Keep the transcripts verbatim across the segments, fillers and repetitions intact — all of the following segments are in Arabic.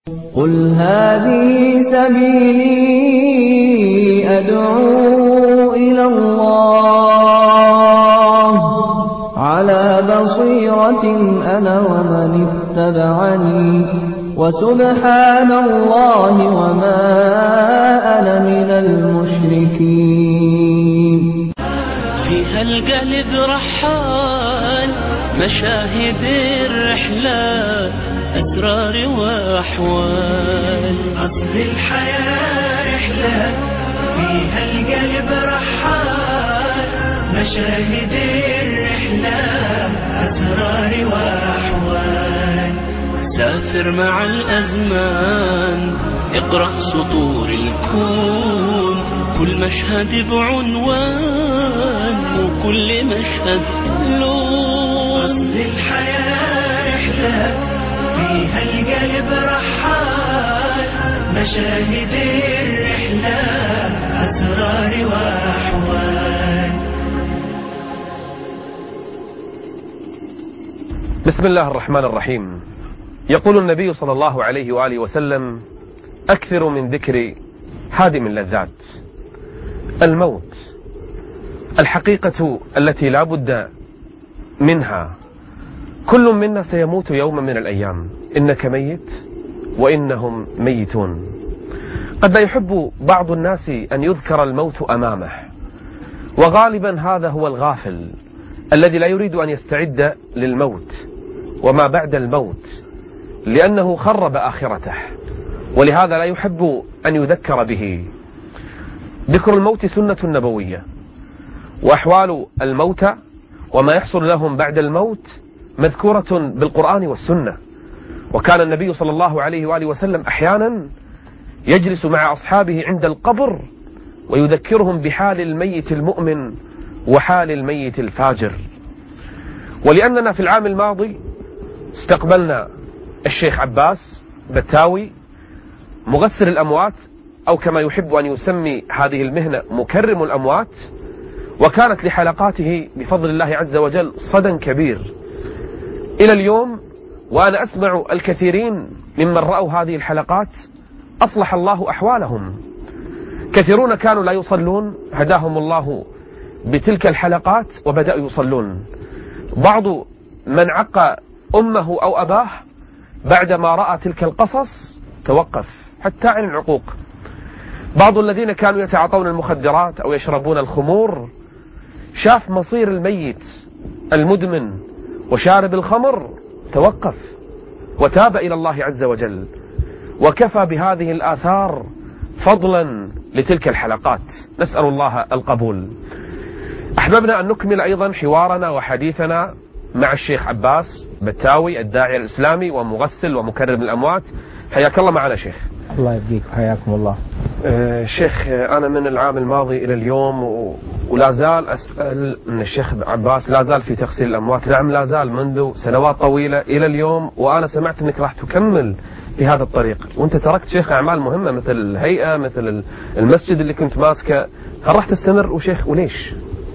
قل هذه سبيلي أدعو إلى الله على بصيرة أنا ومن اتبعني وسبحان الله وما أنا من المشركين. فيها القلب رحال مشاهد الرحلات أسرار وأحوال. أصل الحياة رحلة فيها القلب رحال مشاهد الرحلة أسرار وأحوال. سافر مع الأزمان اقرأ سطور الكون كل مشهد بعنوان وكل مشهد لون. أصل الحياة رحلة فيها القلب رحال مشاهد الرحلة أسرار وأحوال. بسم الله الرحمن الرحيم. يقول النبي صلى الله عليه وآله وسلم: أكثر من ذكر هادم اللذات. الموت الحقيقة التي لا بد منها. كل منا سيموت يوما من الأيام. إنك ميت وإنهم ميتون. قد لا يحب بعض الناس أن يذكر الموت أمامه، وغالبا هذا هو الغافل الذي لا يريد أن يستعد للموت وما بعد الموت، لأنه خرب آخرته، ولهذا لا يحب أن يذكر به. ذكر الموت سنة نبوية، وأحوال الموتى وما يحصل لهم بعد الموت مذكورة بالقرآن والسنة. وكان النبي صلى الله عليه وآله وسلم أحيانا يجلس مع أصحابه عند القبر ويذكرهم بحال الميت المؤمن وحال الميت الفاجر. ولأننا في العام الماضي استقبلنا الشيخ عباس بتاوي مغسل الأموات، أو كما يحب أن يسمي هذه المهنة مكرم الأموات، وكانت لحلقاته بفضل الله عز وجل صدى كبير إلى اليوم. وأنا أسمع الكثيرين ممن رأوا هذه الحلقات أصلح الله أحوالهم. كثيرون كانوا لا يصلون هداهم الله بتلك الحلقات وبدأوا يصلون. بعض من عق أمه أو أباه بعدما رأى تلك القصص توقف حتى عن العقوق. بعض الذين كانوا يتعاطون المخدرات أو يشربون الخمور شاف مصير الميت المدمن وشارب الخمر توقف وتاب إلى الله عز وجل. وكفى بهذه الآثار فضلا لتلك الحلقات. نسأل الله القبول. أحببنا أن نكمل أيضا حوارنا وحديثنا مع الشيخ عباس بتاوي الداعية الإسلامي ومغسل ومكرم الأموات. حياك الله معنا شيخ. الله يبقيك وحياكم الله. أه شيخ، أنا من العام الماضي إلى اليوم ولا زال أسأل من الشيخ عباس، لا زال في تغسيل الأموات. نعم لا زال منذ سنوات طويلة إلى اليوم. وأنا سمعت أنك راح تكمل بهذا الطريق، وأنت تركت شيخ أعمال مهمة مثل الهيئة مثل المسجد اللي كنت ماسكه. هل راح تستمر وشيخ وليش؟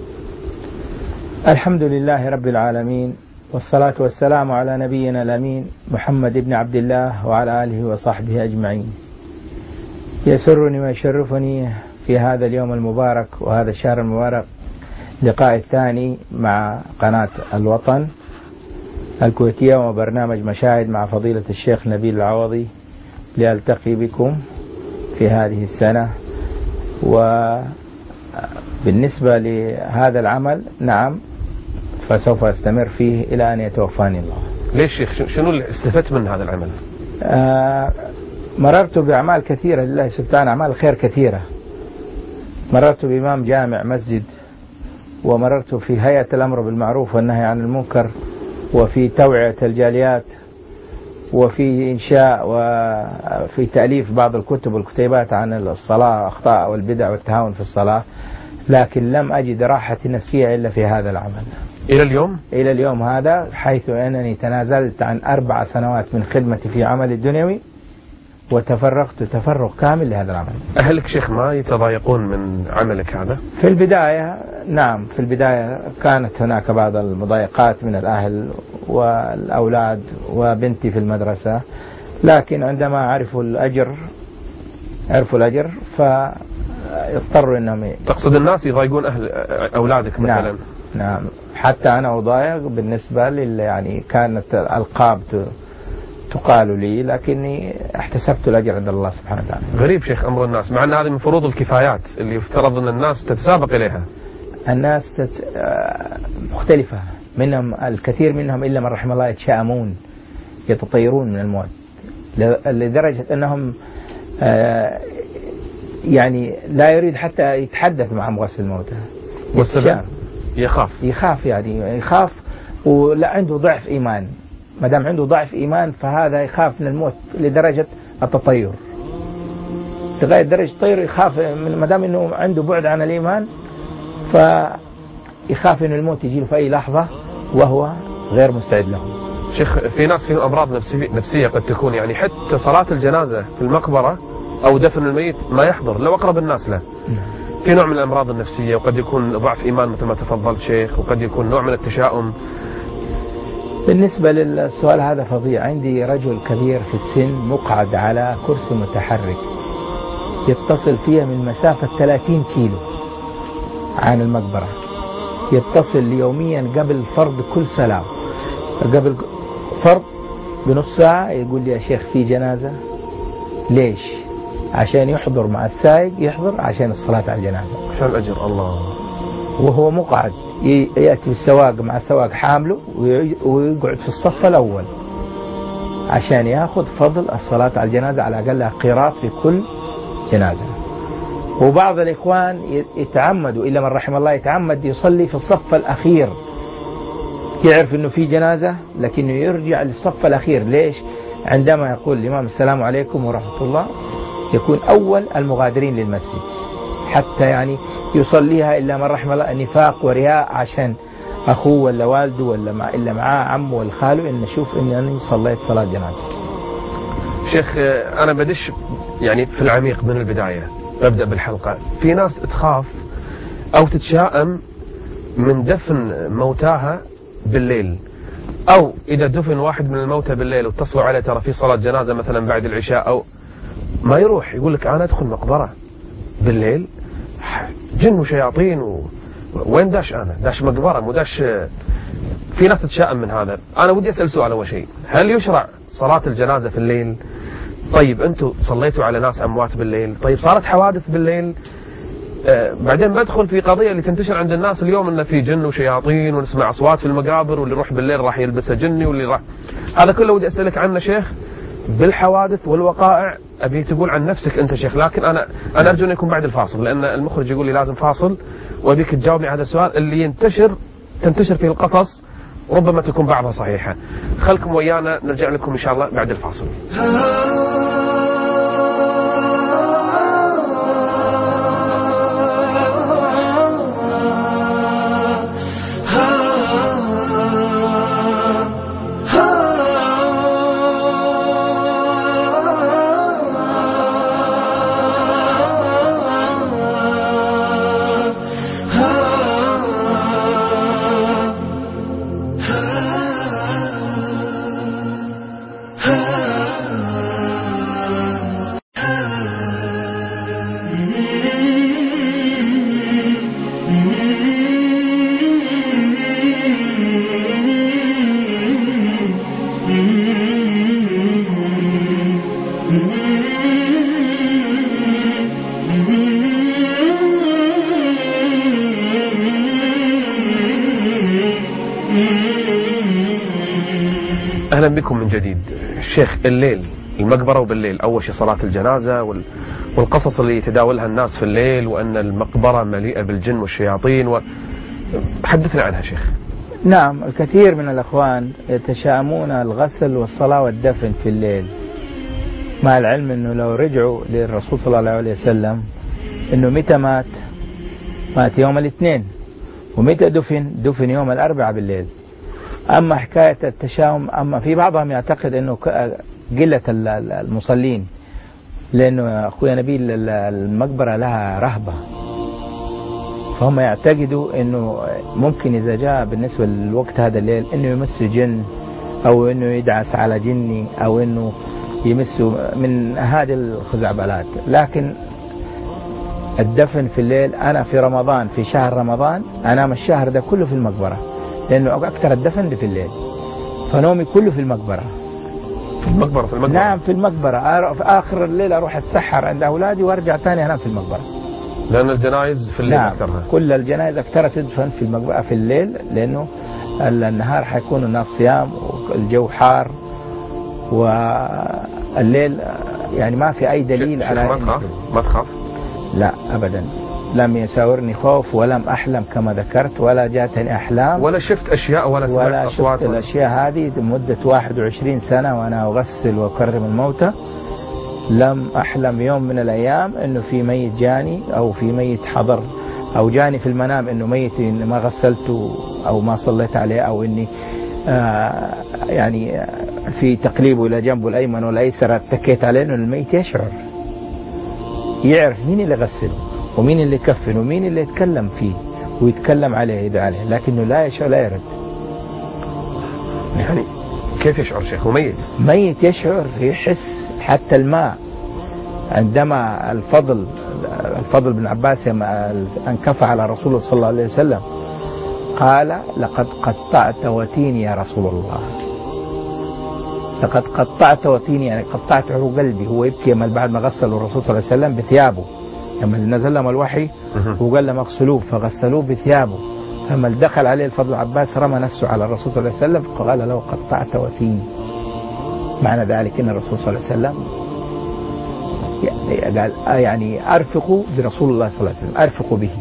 الحمد لله رب العالمين، والصلاة والسلام على نبينا الأمين محمد بن عبد الله وعلى آله وصحبه أجمعين. يسرني ويشرفني في هذا اليوم المبارك وهذا الشهر المبارك لقاء الثاني مع قناة الوطن الكويتية وبرنامج مشاهد مع فضيلة الشيخ نبيل العوضي، لألتقي بكم في هذه السنة. وبالنسبة لهذا العمل نعم فسوف أستمر فيه إلى أن يتوفاني الله. ليش شيخ؟ شنو اللي استفدت من هذا العمل؟ آه مررت بأعمال كثيرة لله سبحانه، أعمال خير كثيرة. مررت بإمام جامع مسجد، ومررت في هيئة الأمر بالمعروف والنهي عن المنكر، وفي توعية الجاليات، وفي إنشاء وفي تأليف بعض الكتب والكتيبات عن الصلاة، أخطاء والبدع والتهاون في الصلاة. لكن لم أجد راحة نفسية إلا في هذا العمل إلى اليوم إلى اليوم هذا، حيث أنني تنازلت عن أربع سنوات من خدمتي في عمل الدنيوي وتفرغت تفرغ كامل لهذا العمل. أهلك شيخ ما يتضايقون من عملك هذا؟ في البداية نعم، في البداية كانت هناك بعض المضايقات من الأهل والأولاد وبنتي في المدرسة، لكن عندما عرفوا الأجر عرفوا الأجر فاضطروا أنهم. تقصد الناس يضايقون أهل أولادك مثلا؟ نعم, نعم حتى أنا أضايق بالنسبة لي، يعني كانت الألقاب تقال لي لكني احتسبت الأجر عند الله سبحانه وتعالى. غريب شيخ أمر الناس، مع أن هذه من فروض الكفايات اللي يفترض أن الناس تتسابق إليها. الناس تت... مختلفة، منهم الكثير منهم إلا من رحم الله يتشائمون يتطيرون من الموت لدرجة أنهم يعني لا يريد حتى يتحدث مع مغسل الموتى. والسبب يخاف يخاف يعني يخاف ولا عنده ضعف إيمان. ما دام عنده ضعف إيمان فهذا يخاف من الموت لدرجة التطير، لغاية درجة التطير يخاف من، ما دام إنه عنده بعد عن الإيمان فيخاف إنه الموت يجي له في أي لحظة وهو غير مستعد له. شيخ في ناس فيهم أمراض نفسية قد تكون، يعني حتى صلاة الجنازة في المقبرة أو دفن الميت ما يحضر لو أقرب الناس له. في نوع من الأمراض النفسية، وقد يكون ضعف إيمان مثل ما تفضلت شيخ، وقد يكون نوع من التشاؤم. بالنسبة للسؤال هذا فظيع. عندي رجل كبير في السن مقعد على كرسي متحرك يتصل فيها من مسافة ثلاثين كيلو عن المقبرة، يتصل يوميا قبل فرض كل صلاة، قبل فرض بنص ساعة يقول لي يا شيخ في جنازة. ليش؟ عشان يحضر مع السائق، يحضر عشان الصلاة على الجنازة عشان الأجر. الله. وهو مقعد يأتي السواق مع السواق حامله ويقعد في الصف الأول عشان يأخذ فضل الصلاة على الجنازة، على أقل قيراط في كل جنازة. وبعض الإخوان يتعمدوا إلا من رحم الله يتعمد يصلي في الصف الأخير، يعرف إنه في جنازة لكنه يرجع للصف الأخير. ليش؟ عندما يقول الإمام السلام عليكم ورحمة الله يكون أول المغادرين للمسجد، حتى يعني يصليها إلا من رحم الله نفاق ورياء عشان أخوه ولا والده ولا مع إلا معاه عمه ولا خاله إن نشوف إني أنا صليت صلاة جنازة. شيخ أنا بدش يعني في العميق من البداية، ببدأ بالحلقة. في ناس تخاف أو تتشائم من دفن موتاها بالليل، أو إذا دفن واحد من الموتى بالليل واتصلوا عليه ترى في صلاة جنازة مثلا بعد العشاء، أو ما يروح يقول لك أنا أدخل مقبرة بالليل جن وشياطين و... وين داش أنا داش مقبرة مو داش. في ناس تتشائم من هذا. أنا ودي أسأل سؤال أول شيء، هل يشرع صلاة الجنازة في الليل؟ طيب أنتوا صليتوا على ناس أموات بالليل، طيب صارت حوادث بالليل. آه بعدين بدخل في قضية اللي تنتشر عند الناس اليوم إن في جن وشياطين ونسمع أصوات في المقابر، واللي يروح بالليل راح يلبسه جني، واللي راح هذا كله ودي أسألك عنه شيخ بالحوادث والوقائع. أبي تقول عن نفسك أنت شيخ، لكن أنا أنا أرجو أن يكون بعد الفاصل لأن المخرج يقول لي لازم فاصل، وأبيك تجاوبني على هذا السؤال اللي ينتشر تنتشر فيه القصص ربما تكون بعضها صحيحة. خلكم ويانا نرجع لكم إن شاء الله بعد الفاصل. أهلا بكم من جديد. الشيخ الليل المقبرة وبالليل أول شيء صلاة الجنازة والقصص اللي يتداولها الناس في الليل، وأن المقبرة مليئة بالجن والشياطين و... حدثنا عنها شيخ. نعم الكثير من الأخوان يتشائمون الغسل والصلاة والدفن في الليل، مع العلم أنه لو رجعوا للرسول صلى الله عليه وسلم أنه متى مات مات يوم الاثنين، ومتى دفن دفن يوم الأربعاء بالليل. أما حكاية التشاؤم، أما في بعضهم يعتقد أنه قلة المصلين، لأنه أخويا نبيل المقبرة لها رهبة، فهم يعتقدوا أنه ممكن إذا جاء بالنسبة للوقت هذا الليل أنه يمس جن، أو أنه يدعس على جني، أو أنه يمسوا من هذه الخزعبلات. لكن الدفن في الليل، أنا في رمضان في شهر رمضان أنام الشهر ده كله في المقبرة، لأنه أكثر الدفن في الليل، فنومي كله في المقبرة. في المقبرة في المقبرة نعم في المقبرة، في آخر الليل أروح أتسحر عند أولادي وأرجع ثاني أنام في المقبرة. لأن الجنائز في الليل نعم أكثرها. كل الجنائز أكثرها تدفن في المقبرة في الليل، لأنه النهار حيكون الناس صيام والجو حار، والليل يعني ما في أي دليل على ما تخاف ما تخاف؟ لا أبدا، لم يساورني خوف ولم أحلم كما ذكرت، ولا جاتني أحلام ولا شفت أشياء ولا سمعت ولا أصوات شفت ولا الأشياء هذه لمدة واحد وعشرين سنة وأنا أغسل وأكرم الموتى. لم أحلم يوم من الأيام أنه في ميت جاني أو في ميت حضر أو جاني في المنام أنه ميت ما غسلته أو ما صليت عليه، أو أني آه يعني في تقليبه إلى جنبه الأيمن والأيسر اتكيت عليه. أنه الميت يشعر، يعرف مين اللي غسله ومين اللي كفن ومين اللي يتكلم فيه ويتكلم عليه يدعى عليه، لكنه لا يشعر لا يرد. يعني كيف يشعر شيخ وميت؟ ميت يشعر، يحس. حتى الماء عندما الفضل الفضل بن عباس انكف على رسول الله صلى الله عليه وسلم قال لقد قطعت وتيني يا رسول الله، لقد قطعت وتيني يعني قطعت عروق قلبي. هو يبكي لما بعد ما غسل الرسول صلى الله عليه وسلم بثيابه، لما نزل لهم الوحي وقال لهم اغسلوه فغسلوه بثيابه، فلما دخل عليه الفضل عباس رمى نفسه على الرسول صلى الله عليه وسلم فقال له قطعت وتيني. معنى ذلك ان الرسول صلى الله عليه وسلم قال يعني ارفقوا برسول الله صلى الله عليه وسلم، ارفقوا به.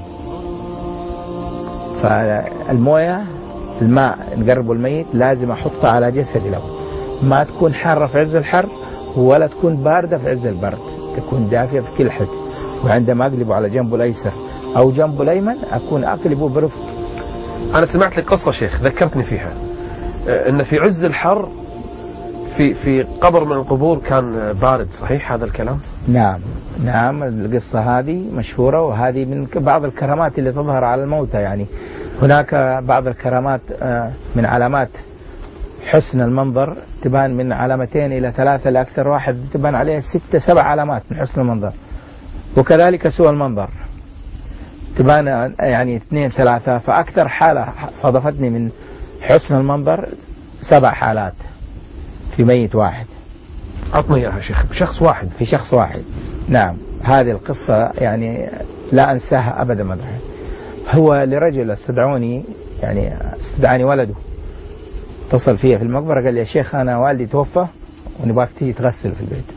فالمويه الماء نقربوا الميت لازم احطها على جسدي له، ما تكون حارة في عز الحر ولا تكون باردة في عز البرد، تكون دافية في كل حد. وعندما أقلبه على جنبه الأيسر أو جنبه الأيمن أكون أقلبه برفق. أنا سمعت لك قصة شيخ ذكرتني فيها، أن في عز الحر في في قبر من القبور كان بارد، صحيح هذا الكلام؟ نعم نعم القصة هذه مشهورة، وهذه من بعض الكرامات اللي تظهر على الموتى. يعني هناك بعض الكرامات من علامات حسن المنظر تبان من علامتين إلى ثلاثة لأكثر، واحد تبان عليه ستة سبع علامات من حسن المنظر، وكذلك سوء المنظر تبان يعني اثنين ثلاثة. فأكثر حالة صادفتني من حسن المنظر سبع حالات في ميت واحد. عطني إياها شيخ بشخص واحد. في شخص واحد نعم. هذه القصة يعني لا أنساها أبدا مدحا. هو لرجل استدعوني، يعني استدعاني ولده، اتصل فيها في المقبرة قال لي يا شيخ أنا والدي توفى ونبغاك تيجي تغسل في البيت.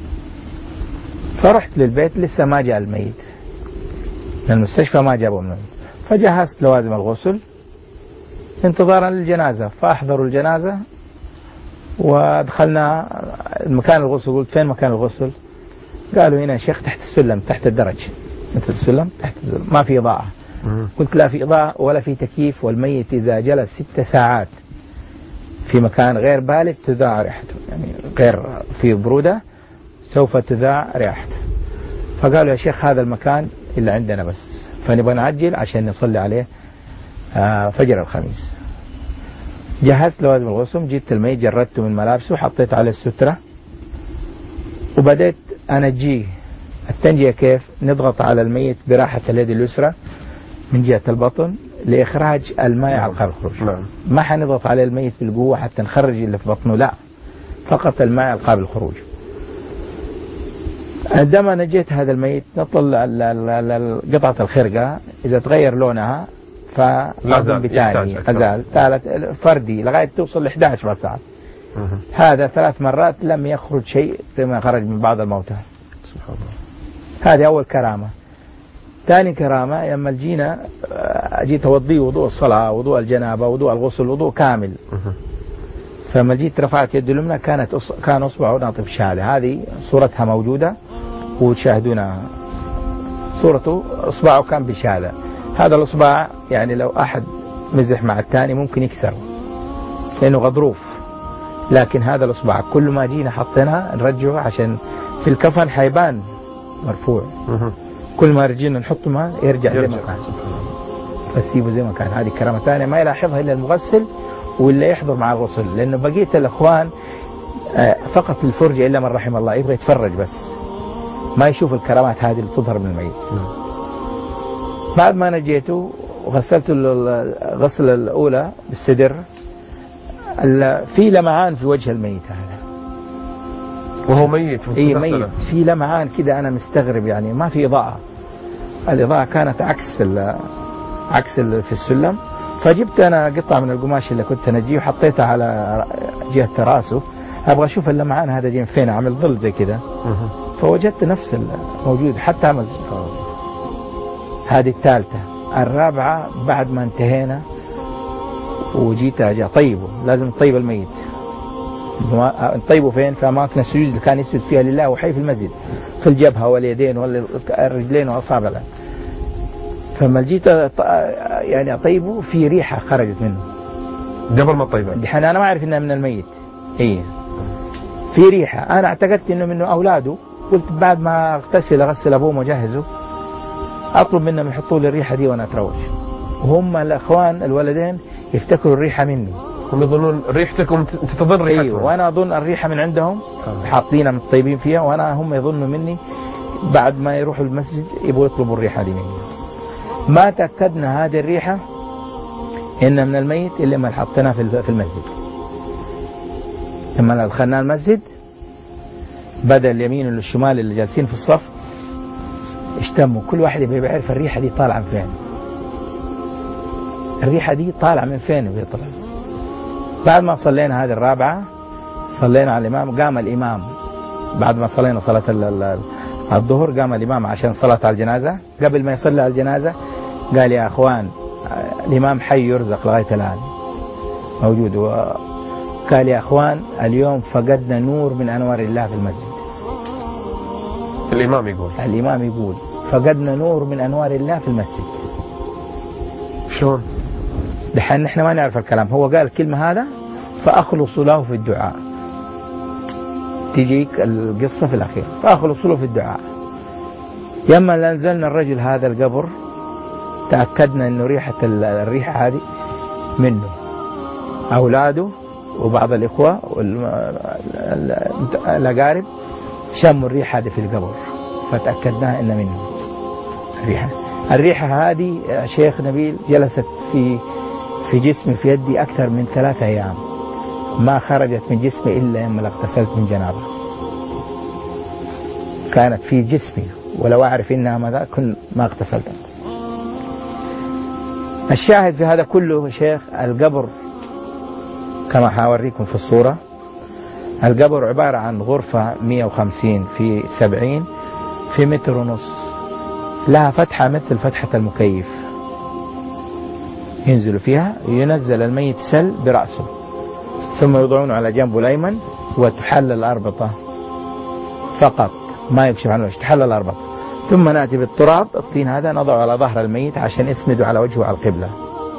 فرحت للبيت لسه ما جاء الميت من المستشفى، ما جابوا الميت، فجهزت لوازم الغسل انتظارا للجنازة. فأحضروا الجنازة ودخلنا مكان الغسل. قلت فين مكان الغسل؟ قالوا هنا يا شيخ تحت السلم تحت الدرج. مثل السلم تحت السلم ما في إضاءة. قلت لا في إضاءة ولا في تكييف، والميت إذا جلس ست ساعات في مكان غير بارد تذاع ريحته، يعني غير في برودة سوف تذاع ريحته. فقالوا يا شيخ هذا المكان اللي عندنا بس، فنبغى نعجل عشان نصلي عليه فجر الخميس. جهزت لوازم الغسل، جبت الميت جردته من ملابسه وحطيت عليه السترة، وبدأت أنجيه. التنجية كيف؟ نضغط على الميت براحة اليد اليسرى من جهة البطن لإخراج الماء على القلب الخروج. ما حنضغط على الميت بالقوة حتى نخرج اللي في بطنه، لا، فقط الماء على القلب الخروج. عندما نجيت هذا الميت نطلع قطعة الخرقة، إذا تغير لونها فلازم بتاني أزال ثالث فردي لغاية توصل ل إحدى عشرة ساعة. هذا ثلاث مرات لم يخرج شيء زي ما خرج من بعض الموتى. سبحان الله. هذه أول كرامة. ثاني كرامة لما جينا جيت أوضيه وضوء الصلاة وضوء الجنابة وضوء الغسل وضوء كامل. فلما جيت رفعت يد اليمنى كانت أص... كان أصبعه ناطف شهادة. هذه صورتها موجودة وتشاهدونها. صورته أصبعه كان بشهادة. هذا الأصبع يعني لو أحد مزح مع الثاني ممكن يكسر لأنه غضروف، لكن هذا الأصبع كل ما جينا حطيناه نرجعه عشان في الكفن حيبان مرفوع. كل ما رجينا نحطه ما يرجع زي ما كان، فسيبه زي ما كان. هذه كرامة ثانية ما يلاحظها إلا المغسل واللي يحضر مع الغسل، لأنه بقية الأخوان فقط للفرجة إلا من رحم الله، يبغى يتفرج بس، ما يشوف الكرامات هذه اللي تظهر من الميت. بعد ما نجيته وغسلت الغسلة الأولى بالسدر، في لمعان في وجه الميت هذا وهو ميت. اي ميت، في لمعان كده، أنا مستغرب يعني ما في إضاءة، الإضاءة كانت عكس عكس في السلم. فجبت أنا قطعة من القماش اللي كنت نجيه وحطيتها على جهة راسه، أبغى أشوف اللمعان هذا جاي فين، عمل ظل زي كده. فوجدت نفس الموجود، حتى عمل هذه الثالثة. الرابعة بعد ما انتهينا وجيت أجي طيبه، لازم نطيب الميت. نطيبه فين؟ في أماكن السجود اللي كان يسجد فيها لله وحي في المسجد، في الجبهة واليدين والرجلين والأصابع. فما جيت يعني أطيبه في ريحة خرجت منه قبل ما طيبه. دحين أنا ما أعرف إنها من الميت. إيه في ريحة، أنا اعتقدت إنه منه أولاده. قلت بعد ما اغتسل أغسل أبوه وجهزه أطلب منهم يحطوا لي الريحة دي وأنا أتروج. وهم الأخوان الولدين يفتكروا الريحة مني، هم يظنون ريحتكم تظن ريحتهم. أيوة، وأنا أظن الريحة من عندهم حاطينها مطيبين فيها، وأنا هم يظنوا مني بعد ما يروحوا المسجد يبغوا يطلبوا الريحة دي مني. ما تأكدنا هذه الريحة إن من الميت إلا ما حطيناها في المسجد. لما دخلنا المسجد بدأ اليمين والشمال اللي جالسين في الصف اشتموا، كل واحد يبغى يعرف الريحة دي طالعة من فين، الريحة دي طالعة من فين ويطلع. بعد ما صلينا هذه الرابعة صلينا على الإمام، قام الإمام بعد ما صلينا صلاة الظهر، قام الإمام عشان صلاة على الجنازة. قبل ما يصلي على الجنازة قال يا أخوان الإمام حي يرزق لغاية الآن موجود، وقال يا أخوان اليوم فقدنا نور من أنوار الله في المسجد. الإمام يقول الإمام يقول فقدنا نور من أنوار الله في المسجد. شلون؟ دحين نحن ما نعرف الكلام، هو قال الكلمة هذا فأخلصوا له في الدعاء، تجيك القصة في الأخير، فأخلصوا له في الدعاء. يما نزلنا الرجل هذا القبر تأكدنا أنه ريحة الريحة هذه منه، أولاده وبعض الإخوة والأقارب شموا الريحة هذه في القبر، فتأكدناها إن منه الريحة. الريحة هذه شيخ نبيل جلست في في جسمي في يدي أكثر من ثلاثة أيام، ما خرجت من جسمي إلا لما اغتسلت من جنابة، كانت في جسمي ولو أعرف إنها ماذا كنت ما اغتسلت. الشاهد في هذا كله شيخ، القبر كما حاوريكم في الصورة، القبر عبارة عن غرفة مئة وخمسين في سبعين في متر ونص، لها فتحة مثل فتحة المكيف، ينزل فيها، ينزل الميت سل برأسه ثم يوضعونه على جنبه الأيمن وتحل الأربطة فقط، ما يكشف عن الوجه، تحل الأربطة. ثم نأتي بالتراب الطين هذا نضعه على ظهر الميت عشان يسنده على وجهه على القبلة.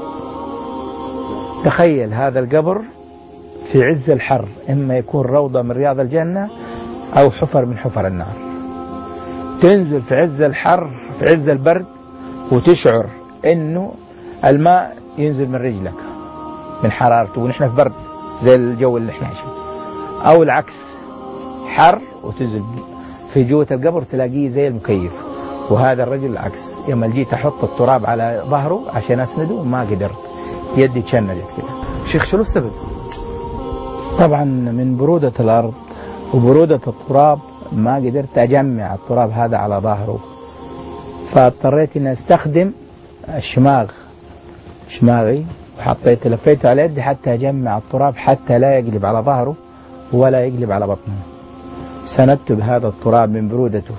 تخيل هذا القبر في عز الحر، إما يكون روضة من رياض الجنة أو حفر من حفر النار. تنزل في عز الحر في عز البرد وتشعر إنه الماء ينزل من رجلك من حرارته، ونحن في برد زي الجو اللي احنا عايشين، أو العكس حر وتنزل في جوة القبر تلاقيه زي المكيف. وهذا الرجل العكس، يوم جيت أحط التراب على ظهره عشان أسنده ما قدرت، يدي تشنجت كده. شيخ شنو السبب؟ طبعا من برودة الأرض وبرودة التراب ما قدرت أجمع التراب هذا على ظهره، فاضطريت أن أستخدم الشماغ شماغي، وحطيت لفيته على يدي حتى أجمع التراب حتى لا يقلب على ظهره ولا يقلب على بطنه. سندت بهذا التراب من برودته،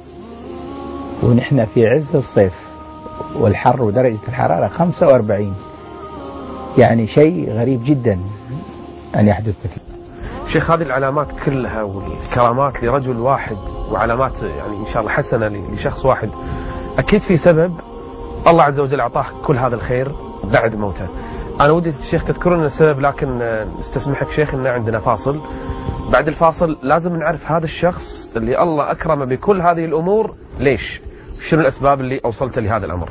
ونحن في عز الصيف والحر ودرجة الحرارة خمسة وأربعين، يعني شيء غريب جدا أن يحدث مثل. شيخ هذه العلامات كلها والكرامات لرجل واحد، وعلامات يعني إن شاء الله حسنة لشخص واحد، أكيد في سبب الله عز وجل أعطاه كل هذا الخير بعد موته. أنا ودي الشيخ تذكرنا السبب، لكن استسمحك شيخ إن عندنا فاصل. بعد الفاصل لازم نعرف هذا الشخص اللي الله أكرمه بكل هذه الأمور ليش، شنو الأسباب اللي أوصلت لهذا الأمر.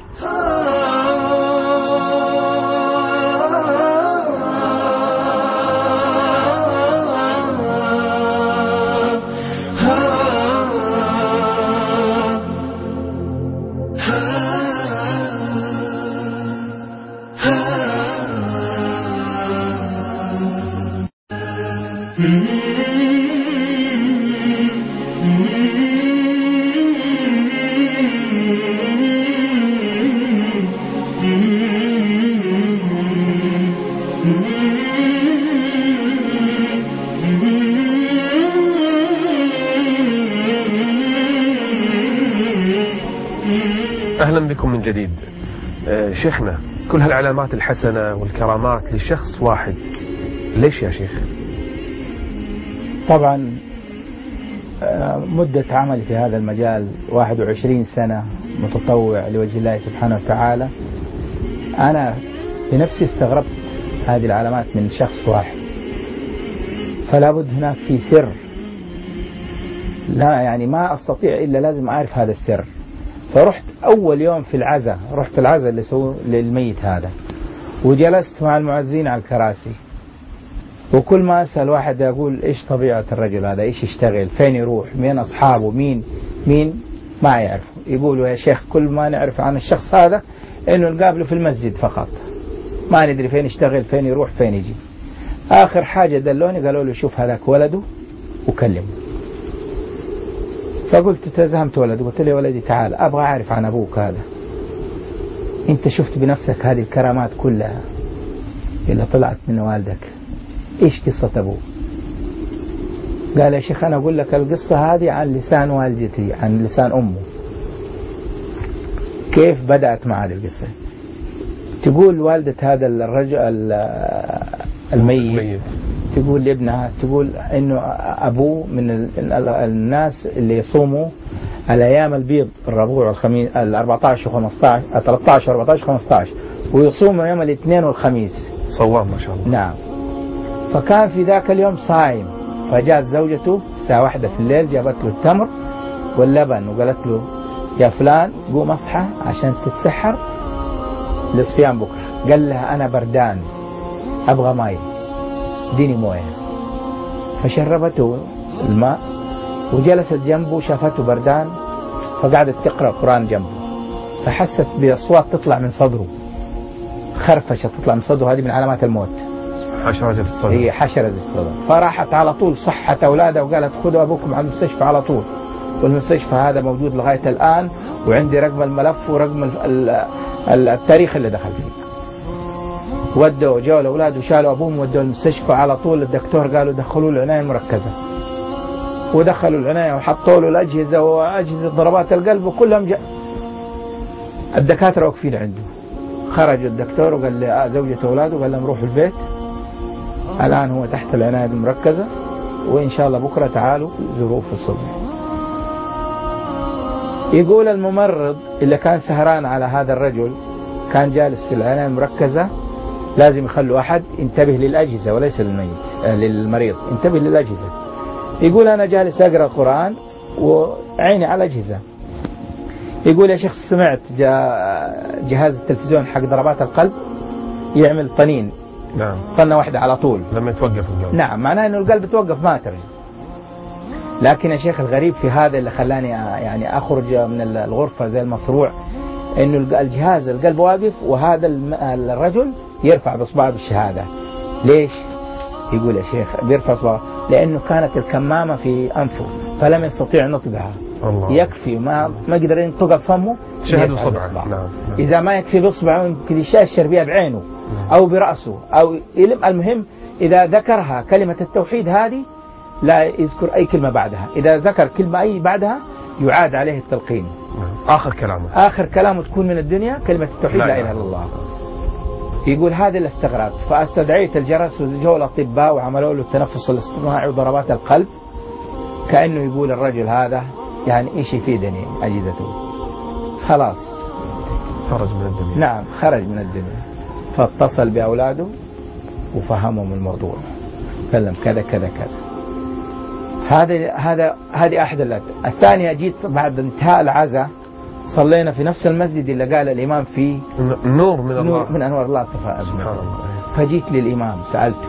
أهلا بكم من جديد. آه شيخنا، كل هالعلامات الحسنة والكرامات لشخص واحد، ليش يا شيخ؟ طبعا مدة عملي في هذا المجال واحد وعشرين سنة متطوع لوجه الله سبحانه وتعالى، أنا بنفسي استغربت هذه العلامات من شخص واحد، فلا بد هناك في سر، لا يعني ما أستطيع إلا لازم أعرف هذا السر. فرحت أول يوم في العزاء، رحت العزاء اللي سووا للميت هذا، وجلست مع المعزين على الكراسي، وكل ما أسأل واحد أقول إيش طبيعة الرجل هذا، إيش يشتغل، فين يروح، مين أصحابه، مين مين ما يعرف. يقولوا يا شيخ كل ما نعرف عن الشخص هذا إنه نقابله في المسجد فقط، ما ندري فين يشتغل، فين يروح، فين يجي. آخر حاجة دلوني قالوا له شوف هذاك ولده وكلمه. فقلت تزهمت ولده، قلت له ولدي تعال أبغى أعرف عن أبوك هذا، أنت شفت بنفسك هذه الكرامات كلها اللي طلعت من والدك، إيش قصة أبوه؟ قال يا شيخ أنا أقول لك القصة هذه عن لسان والدتي، عن لسان أمه. كيف بدأت مع هذه القصة؟ تقول والدة هذا الرجل الميت تقول لابنها، تقول إنه أبوه من الناس اللي يصوموا الأيام البيض، الربوع والخميس، الأربعة عشر وخمسة عشر، ثلاثة عشر وأربعة عشر وخمسة عشر، ويصوموا يوم الاثنين والخميس. صوام ما شاء الله. نعم. فكان في ذاك اليوم صايم، فجاءت زوجته الساعة واحدة في الليل، جابت له التمر واللبن وقالت له يا فلان قوم اصحى عشان تتسحر للصيام بكرة. قال لها أنا بردان أبغى ماء، ديني مويه. فشربته الماء وجلست جنبه، شافته بردان فقعدت تقرأ قرآن جنبه، فحست بأصوات تطلع من صدره، خرفشة تطلع من صدره، هذه من علامات الموت، حشرجة الصدر. هي حشرجة الصدر. فراحت على طول صحت أولادها وقالت خذوا أبوكم على المستشفى على طول، والمستشفى هذا موجود لغاية الآن، وعندي رقم الملف ورقم التاريخ اللي دخل فيه. ودوا جاءوا الأولاد وشالوا أبوهم ودوا المستشفى على طول. الدكتور قالوا دخلوا له العناية المركزة، ودخلوا العناية وحطوا له الأجهزة وأجهزة ضربات القلب وكلهم جاء. الدكاترة واقفين عنده. خرج الدكتور وقال لي زوجته أولاده قال لهم روحوا البيت، الآن هو تحت العناية المركزة، وإن شاء الله بكرة تعالوا زوروه في الصبح. يقول الممرض اللي كان سهران على هذا الرجل كان جالس في العناية المركزة، لازم يخلوا أحد ينتبه للأجهزة وليس للميت آه للمريض، انتبه للأجهزة. يقول أنا جالس أقرأ القرآن وعيني على الأجهزة. يقول يا شيخ سمعت جهاز التلفزيون حق ضربات القلب يعمل طنين، نعم، طنة واحدة على طول لما يتوقف القلب. نعم، معناه إنه القلب توقف ما ترجع. لكن يا شيخ الغريب في هذا اللي خلاني يعني أخرج من الغرفة زي المصروع، إنه الجهاز القلب واقف وهذا الرجل يرفع بإصبعه بالشهادة. ليش؟ يقول يا شيخ بيرفع إصبعه لأنه كانت الكمامة في أنفه فلم يستطيع نطقها. الله. يكفي ما ما قدر ينطق فمه شهد بصبعه. نعم. نعم. إذا ما يكفي بإصبعه يمكن يشاشر بها بعينه أو برأسه أو يلم. المهم إذا ذكرها كلمة التوحيد هذه لا يذكر أي كلمة بعدها، إذا ذكر كلمة أي بعدها يعاد عليه التلقين. آخر كلامه آخر كلامه تكون من الدنيا كلمة التوحيد لا, لا إله إلا الله. يقول هذا اللي استغربت، فاستدعيت الجرس وجوا الأطباء وعملوا له التنفس الاصطناعي وضربات القلب، كأنه يقول الرجل هذا يعني إيش يفيدني أجهزته، خلاص خرج من الدنيا. نعم خرج من الدنيا. فاتصل بأولاده وفهمهم الموضوع، كلم كذا كذا كذا. هذا هذا هذه أحد اللات. الثانية جيت بعد انتهاء العزاء صلينا في نفس المسجد اللي قال الإمام فيه نور من الله، نور من أنوار الله سبحانه. فجيت للإمام سألته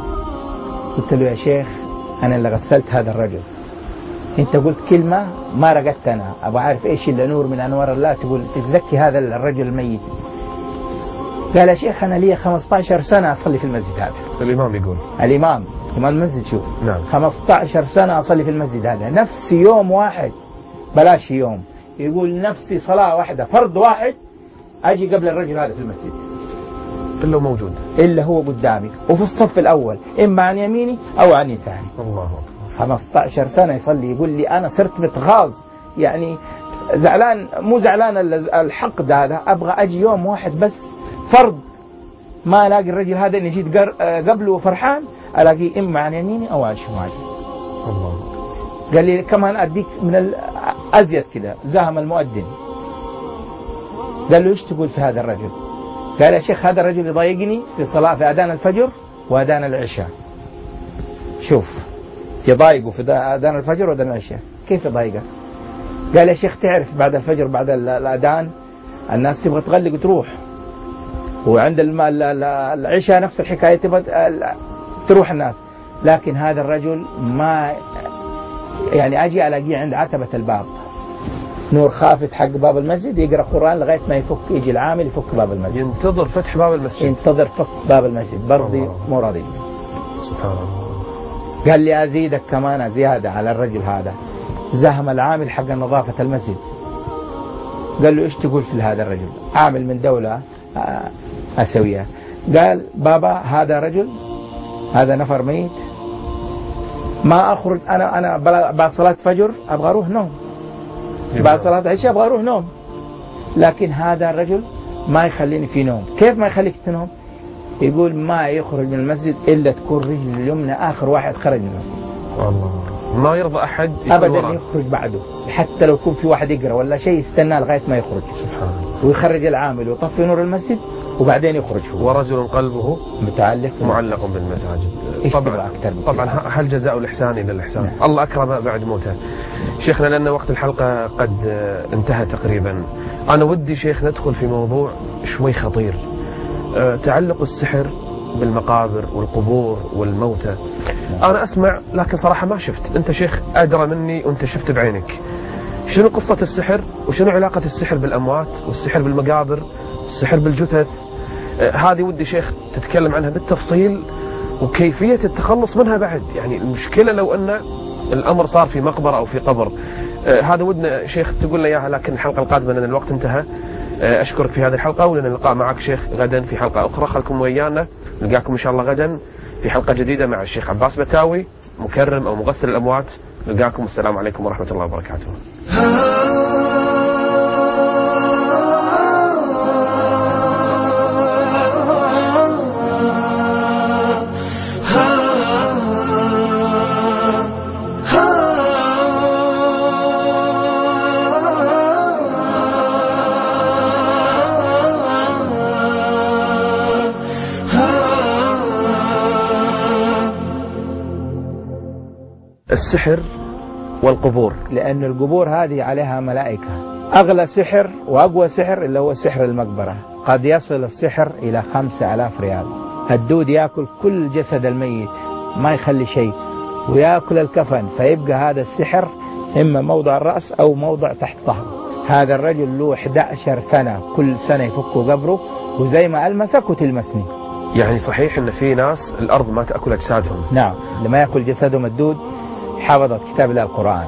قلت له يا شيخ أنا اللي غسلت هذا الرجل، أنت قلت كلمة ما رقدت أنا أبغى أعرف إيش اللي نور من أنوار الله تقول تزكي هذا الرجل الميت. قال يا شيخ أنا لي خمسة عشر سنة أصلي في المسجد هذا. الإمام يقول الإمام إمام المسجد شوف نعم. خمسة عشر سنة أصلي في المسجد هذا، نفس يوم واحد بلاش يوم، يقول نفسي صلاة واحدة فرض واحد أجي قبل الرجل هذا في المسجد إلا موجود إلا هو قدامي وفي الصف الأول إما عن يميني أو عن يساري. الله. خمسة عشر سنة يصلي. يقول لي أنا صرت متغاظ يعني زعلان، مو زعلان الحقد هذا، أبغى أجي يوم واحد بس فرض ما ألاقي الرجل هذا اللي جيت قبله وفرحان، ألاقيه إما عن يميني أو عن شمالي. الله. قال لي كمان أديك من الأزيد كده، زهم المؤذن. قال له إيش تقول في هذا الرجل؟ قال يا شيخ هذا الرجل يضايقني في صلاة في أذان الفجر وأذان العشاء. شوف يضايقه في أذان الفجر وأذان العشاء، كيف يضايقه؟ قال يا شيخ تعرف بعد الفجر بعد الأذان الناس تبغى تغلق وتروح، وعند العشاء نفس الحكاية تبغى تروح الناس، لكن هذا الرجل ما يعني أجي ألاقيه عند عتبة الباب نور خافت حق باب المسجد يقرأ قرآن لغاية ما يفك، يجي العامل يفك باب المسجد، ينتظر فتح باب المسجد، ينتظر فك باب المسجد، برضي مو راضي. سبحان الله. قال لي أزيدك كمان زيادة على الرجل هذا، زهم العامل حق نظافة المسجد. قال له إيش تقول في هذا الرجل؟ عامل من دولة أسوية. قال بابا هذا رجل، هذا نفر ميت، ما أخرج أنا أنا بعد صلاة فجر أبغى أروح نوم، بعد صلاة عشاء أبغى أروح نوم، لكن هذا الرجل ما يخليني في نوم. كيف ما يخليك تنوم؟ يقول ما يخرج من المسجد إلا تكون رجل اليمنى آخر واحد خرج من المسجد. والله ما يرضى أحد أبدا يخرج بعده، حتى لو يكون في واحد يقرأ ولا شيء يستنى لغاية ما يخرج. سبحان الله. ويخرج العامل ويطفي نور المسجد وبعدين يخرج هو. ورجل قلبه متعلق معلق بالمساجد. طبعا طبعا هل جزاء الإحسان إلى الإحسان؟ نعم. الله أكرم بعد موته. شيخنا لأن وقت الحلقة قد انتهى تقريبا، أنا ودي شيخ ندخل في موضوع شوي خطير، أه تعلق السحر بالمقابر والقبور والموتى. أنا أسمع لكن صراحة ما شفت، أنت شيخ أدرى مني وأنت شفت بعينك. شنو قصة السحر وشنو علاقة السحر بالأموات والسحر بالمقابر والسحر بالجثث؟ آه هذه ودي شيخ تتكلم عنها بالتفصيل وكيفية التخلص منها بعد. يعني المشكلة لو أن الأمر صار في مقبرة أو في قبر، آه هذا ودنا شيخ تقول لي إياها، لكن الحلقة القادمة لأن الوقت انتهى. آه أشكرك في هذه الحلقة، ولنا اللقاء معك شيخ غدا في حلقة أخرى. خلكم ويانا، نلقاكم إن شاء الله غدا في حلقة جديدة مع الشيخ عباس بتاوي مكرم أو مغسل الأموات. نلقاكم، السلام عليكم ورحمة الله وبركاته. السحر والقبور، لأن القبور هذه عليها ملائكة. أغلى سحر وأقوى سحر اللي هو سحر المقبرة، قد يصل السحر إلى خمسة آلاف ريال. الدود يأكل كل جسد الميت ما يخلي شيء، ويأكل الكفن، فيبقى هذا السحر إما موضع الرأس أو موضع تحت ظهره. هذا الرجل له إحدى عشرة سنة، كل سنة يفكوا قبره، وزي ما ألمسك وتلمسني. يعني صحيح إن في ناس الأرض ما تأكل أجسادهم؟ نعم، لما يأكل جسدهم الدود. حافظة كتاب الله القرآن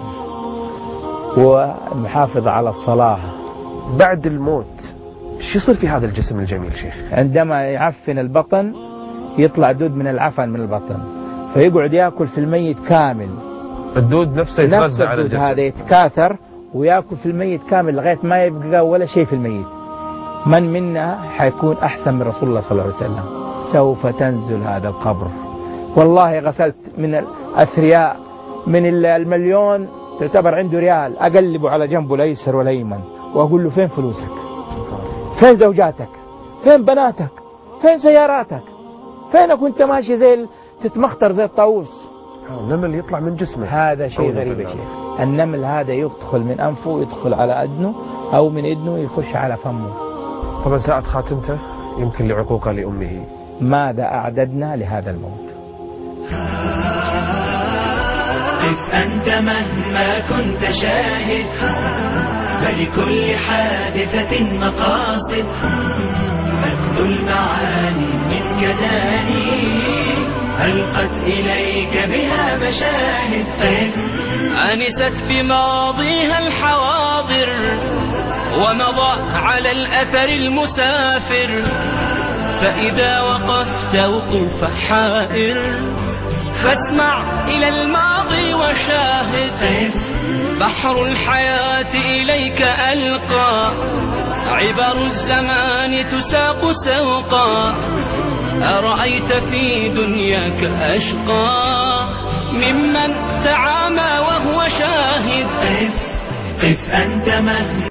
ومحافظ على الصلاة. بعد الموت شو يصير في هذا الجسم الجميل شيخ؟ عندما يعفن البطن يطلع دود من العفن من البطن، فيقعد يأكل في الميت كامل. الدود نفسه يتغذى على الجسد، هذا يتكاثر ويأكل في الميت كامل لغاية ما يبقى ولا شيء في الميت. من منا حيكون أحسن من رسول الله صلى الله عليه وسلم؟ سوف تنزل هذا القبر. والله غسلت من الأثرياء من المليون تعتبر عنده ريال، أقلبه على جنبه الأيسر والأيمن وأقول له فين فلوسك؟ فين زوجاتك؟ فين بناتك؟ فين سياراتك؟ فين كنت ماشي زي تتمخطر زي الطاووس؟ النمل يطلع من جسمه. هذا شيء غريب يا شيخ. النمل هذا يدخل من أنفه، يدخل على أذنه، أو من أذنه يخش على فمه. طبعا ساعة خاتمته يمكن لعقوقه لأمه. ماذا أعددنا لهذا الموت؟ قف أنت مهما كنت شاهد، فلكل حادثة مقاصد، مجد المعاني منك داني، ألقت إليك بها مشاهد. أنست بماضيها الحواضر، ومضى على الأثر المسافر، فإذا وقفت وقوف حائر، فاسمع إلى الماضي وشاهد بحر الحياة إليك ألقى عبر الزمان تساق سوقا أرأيت في دنياك أشقى ممن تعامى وهو شاهد قف أنت مهما